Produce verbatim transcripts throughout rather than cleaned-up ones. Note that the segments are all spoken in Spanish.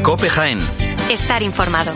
COPE Jaén. Estar informado.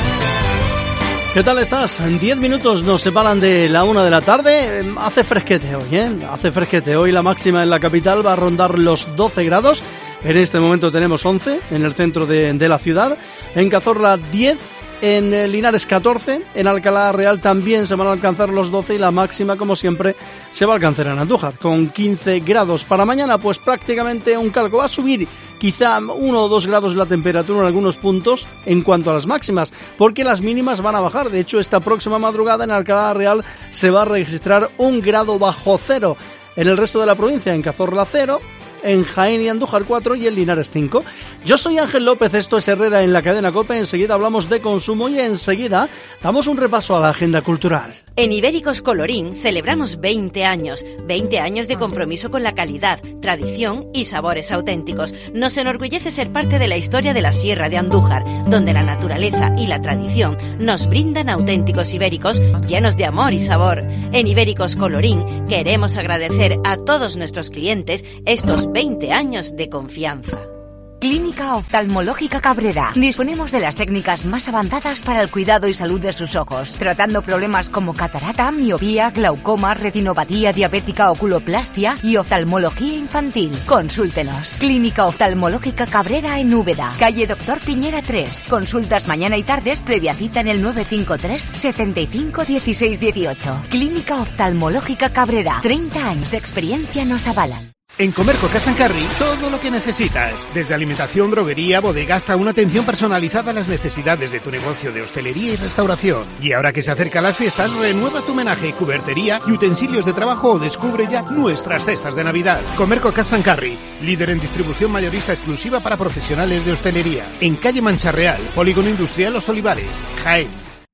¿Qué tal estás? En diez minutos nos separan de la una de la tarde. Hace fresquete hoy, ¿eh? Hace fresquete. Hoy la máxima en la capital va a rondar los doce grados. En este momento tenemos once en el centro de, de la ciudad. En Cazorla diez, en Linares catorce, en Alcalá Real también se van a alcanzar los doce y la máxima, como siempre, se va a alcanzar en Andújar con quince grados. Para mañana, pues prácticamente un calco. Va a subir quizá uno o dos grados la temperatura en algunos puntos en cuanto a las máximas, porque las mínimas van a bajar. De hecho, esta próxima madrugada en Alcalá Real se va a registrar un grado bajo cero. En el resto de la provincia, en Cazorla cero, en Jaén y Andújar cuatro y en Linares cinco. Yo soy Ángel López, esto es Herrera en la cadena COPE. Enseguida hablamos de consumo y enseguida damos un repaso a la agenda cultural. En Ibéricos Colorín celebramos veinte años, veinte años de compromiso con la calidad, tradición y sabores auténticos. Nos enorgullece ser parte de la historia de la Sierra de Andújar, donde la naturaleza y la tradición nos brindan auténticos ibéricos llenos de amor y sabor. En Ibéricos Colorín queremos agradecer a todos nuestros clientes estos veinte años de confianza. Clínica Oftalmológica Cabrera. Disponemos de las técnicas más avanzadas para el cuidado y salud de sus ojos, tratando problemas como catarata, miopía, glaucoma, retinopatía diabética, oculoplastia y oftalmología infantil. Consúltenos. Clínica Oftalmológica Cabrera en Úbeda, calle Doctor Piñera tres. Consultas mañana y tardes previa cita en el nueve cinco tres, setenta y cinco, dieciséis dieciocho. Clínica Oftalmológica Cabrera. treinta años de experiencia nos avalan. En Comerco Cash and Carry, todo lo que necesitas. Desde alimentación, droguería, bodega hasta una atención personalizada a las necesidades de tu negocio de hostelería y restauración. Y ahora que se acercan las fiestas, renueva tu homenaje, cubertería y utensilios de trabajo o descubre ya nuestras cestas de Navidad. Comerco Cash and Carry, líder en distribución mayorista exclusiva para profesionales de hostelería. En calle Mancha Real, Polígono Industrial Los Olivares, Jaén.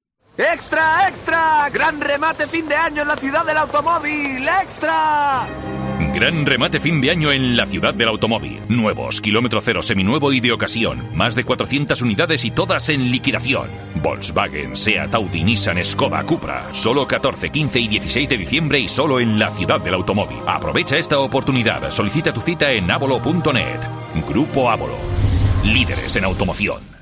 ¡Extra, extra! ¡Gran remate fin de año en la ciudad del automóvil! ¡Extra! Gran remate fin de año en la ciudad del automóvil. Nuevos, kilómetro cero, seminuevo y de ocasión. Más de cuatrocientas unidades y todas en liquidación. Volkswagen, Seat, Audi, Nissan, Skoda, Cupra. Solo catorce, quince y dieciséis de diciembre y solo en la ciudad del automóvil. Aprovecha esta oportunidad. Solicita tu cita en abolo punto net. Grupo Abolo. Líderes en automoción.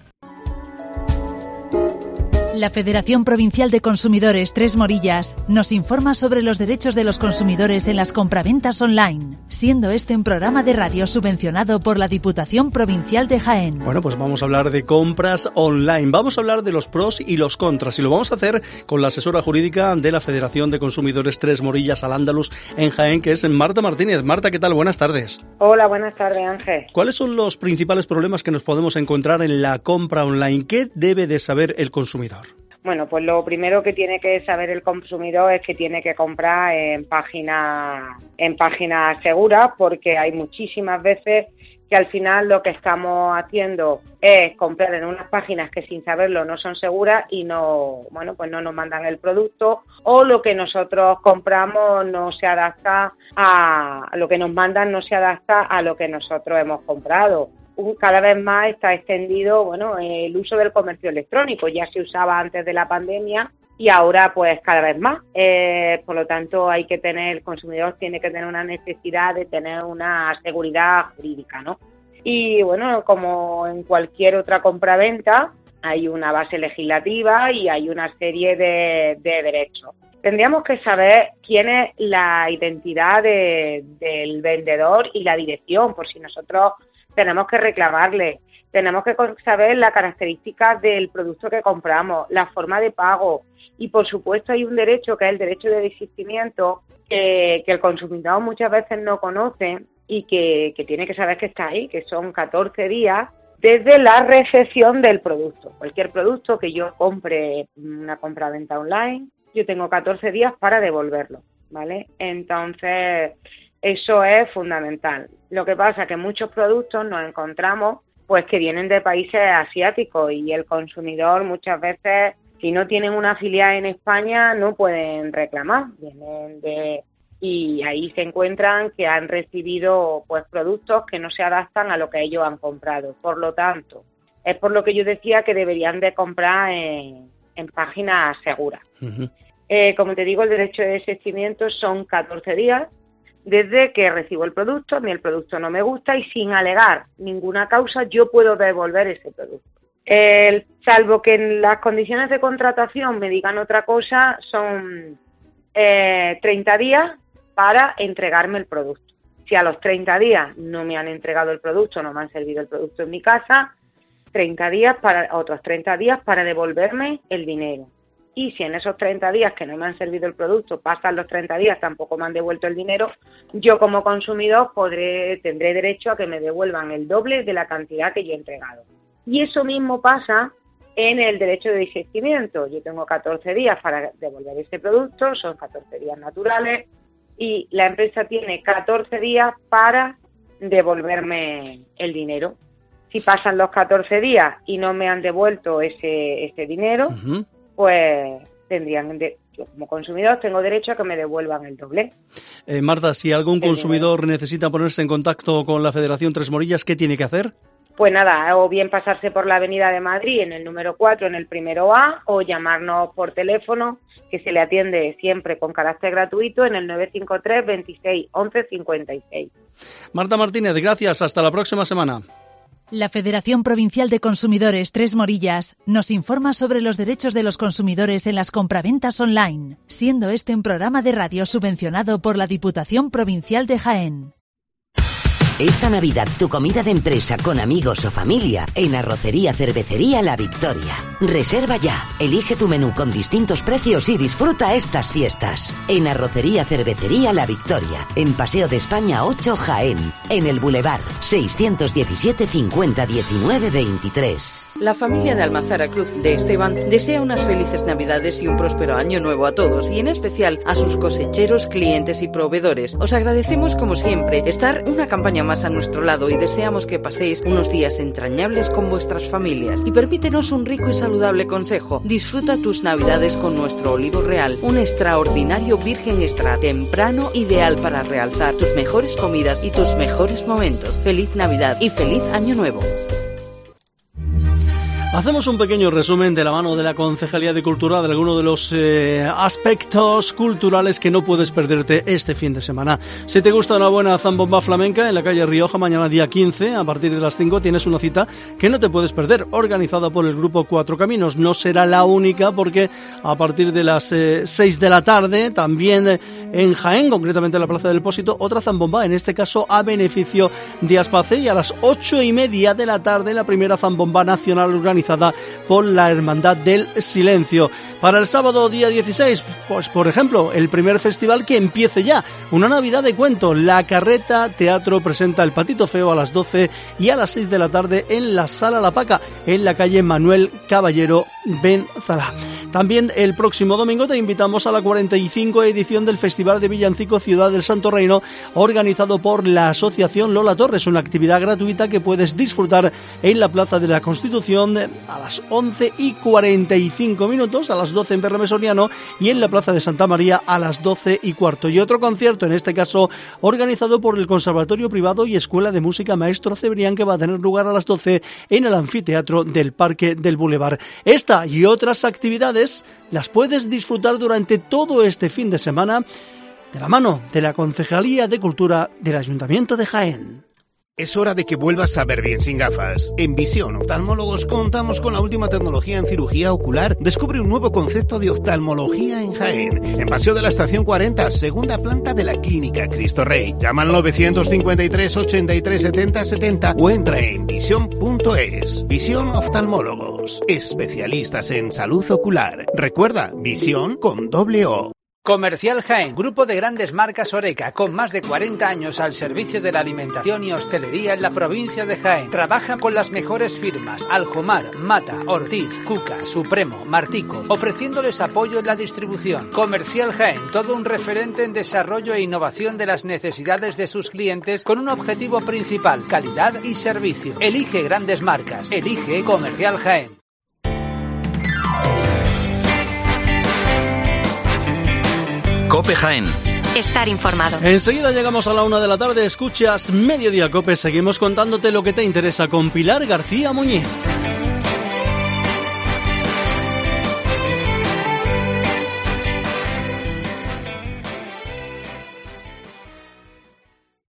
La Federación Provincial de Consumidores Tres Morillas nos informa sobre los derechos de los consumidores en las compraventas online, siendo este un programa de radio subvencionado por la Diputación Provincial de Jaén. Bueno, pues vamos a hablar de compras online, vamos a hablar de los pros y los contras, y lo vamos a hacer con la asesora jurídica de la Federación de Consumidores Tres Morillas Al-Ándalus en Jaén, que es Marta Martínez. Marta, ¿qué tal? Buenas tardes. Hola, buenas tardes, Ángel. ¿Cuáles son los principales problemas que nos podemos encontrar en la compra online? ¿Qué debe de saber el consumidor? Bueno, pues lo primero que tiene que saber el consumidor es que tiene que comprar en páginas en páginas seguras, porque hay muchísimas veces que al final lo que estamos haciendo es comprar en unas páginas que sin saberlo no son seguras y no, bueno, pues no nos mandan el producto, o lo que nosotros compramos no se adapta a, a lo que nos mandan, no se adapta a lo que nosotros hemos comprado. Cada vez más está extendido, bueno, el uso del comercio electrónico. Ya se usaba antes de la pandemia y ahora pues cada vez más. Eh, por lo tanto, hay que tener, el consumidor tiene que tener una necesidad de tener una seguridad jurídica, ¿no? Y bueno, como en cualquier otra compraventa, hay una base legislativa y hay una serie de, de derechos. Tendríamos que saber quién es la identidad de, del vendedor y la dirección, por si nosotros tenemos que reclamarle. Tenemos que saber las características del producto que compramos, la forma de pago, y por supuesto hay un derecho que es el derecho de desistimiento que, que el consumidor muchas veces no conoce y que, que tiene que saber que está ahí, que son catorce días desde la recepción del producto. Cualquier producto que yo compre, una compraventa online, yo tengo catorce días para devolverlo, ¿vale? Entonces, eso es fundamental. Lo que pasa es que muchos productos nos encontramos pues que vienen de países asiáticos y el consumidor muchas veces, si no tienen una filial en España, no pueden reclamar. Vienen de y ahí se encuentran que han recibido pues productos que no se adaptan a lo que ellos han comprado. Por lo tanto, es por lo que yo decía que deberían de comprar en, en páginas seguras. Uh-huh. Eh, como te digo, el derecho de desistimiento son catorce días desde que recibo el producto, a mí el producto no me gusta y sin alegar ninguna causa yo puedo devolver ese producto. El, salvo que en las condiciones de contratación me digan otra cosa, son eh, treinta días para entregarme el producto. Si a los treinta días no me han entregado el producto, no me han servido el producto en mi casa, treinta días para otros treinta días para devolverme el dinero. Y si en esos treinta días que no me han servido el producto, pasan los treinta días, tampoco me han devuelto el dinero, yo como consumidor podré tendré derecho a que me devuelvan el doble de la cantidad que yo he entregado. Y eso mismo pasa en el derecho de desistimiento. Yo tengo catorce días para devolver ese producto, son catorce días naturales, y la empresa tiene catorce días para devolverme el dinero. Si pasan los catorce días y no me han devuelto ese, ese dinero, uh-huh. pues tendrían, de, yo como consumidor tengo derecho a que me devuelvan el doble. Eh, Marta, si algún el consumidor dinero. necesita ponerse en contacto con la Federación Tres Morillas, ¿qué tiene que hacer? Pues nada, o bien pasarse por la Avenida de Madrid en el número cuatro, en el primero A, o llamarnos por teléfono, que se le atiende siempre con carácter gratuito en el nueve cinco tres, veintiséis, once, cincuenta y seis. Marta Martínez, gracias. Hasta la próxima semana. La Federación Provincial de Consumidores Tres Morillas nos informa sobre los derechos de los consumidores en las compraventas online, siendo este un programa de radio subvencionado por la Diputación Provincial de Jaén. Esta Navidad tu comida de empresa con amigos o familia en Arrocería Cervecería La Victoria. Reserva ya, elige tu menú con distintos precios y disfruta estas fiestas. En Arrocería Cervecería La Victoria, en Paseo de España ocho Jaén, en el Boulevard seiscientos diecisiete cincuenta diecinueve veintitrés. La familia de Almazara Cruz de Esteban desea unas felices Navidades y un próspero año nuevo a todos y en especial a sus cosecheros, clientes y proveedores. Os agradecemos como siempre estar una campaña más a nuestro lado y deseamos que paséis unos días entrañables con vuestras familias. Y permítenos un rico y saludable consejo. Disfruta tus Navidades con nuestro olivo real, un extraordinario virgen extra temprano ideal para realzar tus mejores comidas y tus mejores momentos. Feliz Navidad y feliz Año Nuevo. Hacemos un pequeño resumen de la mano de la Concejalía de Cultura de algunos de los eh, aspectos culturales que no puedes perderte este fin de semana. Si te gusta una buena zambomba flamenca en la calle Rioja, mañana día quince, a partir de las cinco, tienes una cita que no te puedes perder, organizada por el grupo Cuatro Caminos. No será la única porque a partir de las eh, seis de la tarde, también eh, en Jaén, concretamente en la Plaza del Depósito, otra zambomba, en este caso a beneficio de Aspace, y a las ocho y media de la tarde la primera zambomba nacional organizada por la Hermandad del Silencio. Para el sábado día dieciséis, pues por ejemplo, el primer festival que empiece ya, una Navidad de cuento. La Carreta Teatro presenta El Patito Feo a las doce y a las seis de la tarde en la Sala La Paca, en la calle Manuel Caballero Benzalá. También el próximo domingo te invitamos a la cuarenta y cinco edición del Festival de Villancico Ciudad del Santo Reino, organizado por la Asociación Lola Torres, una actividad gratuita que puedes disfrutar en la Plaza de la Constitución a las once y cuarenta y cinco minutos, a las doce en Bermesoriano y en la Plaza de Santa María a las doce y cuarto. Y otro concierto, en este caso organizado por el Conservatorio Privado y Escuela de Música Maestro Cebrián, que va a tener lugar a las doce en el anfiteatro del Parque del Boulevard. Esta y otras actividades las puedes disfrutar durante todo este fin de semana de la mano de la Concejalía de Cultura del Ayuntamiento de Jaén. Es hora de que vuelvas a ver bien sin gafas. En Visión Oftalmólogos contamos con la última tecnología en cirugía ocular. Descubre un nuevo concepto de oftalmología en Jaén. En Paseo de la Estación cuarenta, segunda planta de la Clínica Cristo Rey. Llama al novecientos cincuenta y tres, ochenta y tres, setenta, setenta o entra en visión punto es. Visión Oftalmólogos, especialistas en salud ocular. Recuerda, Visión con doble O. Comercial Jaén, grupo de grandes marcas Oreca, con más de cuarenta años al servicio de la alimentación y hostelería en la provincia de Jaén. Trabaja con las mejores firmas Aljomar, Mata, Ortiz, Cuca, Supremo, Martico, ofreciéndoles apoyo en la distribución. Comercial Jaén, todo un referente en desarrollo e innovación de las necesidades de sus clientes con un objetivo principal, calidad y servicio. Elige grandes marcas, elige Comercial Jaén. COPE Jaén. Estar informado. Enseguida llegamos a la una de la tarde, escuchas Mediodía COPE, seguimos contándote lo que te interesa con Pilar García Muñiz.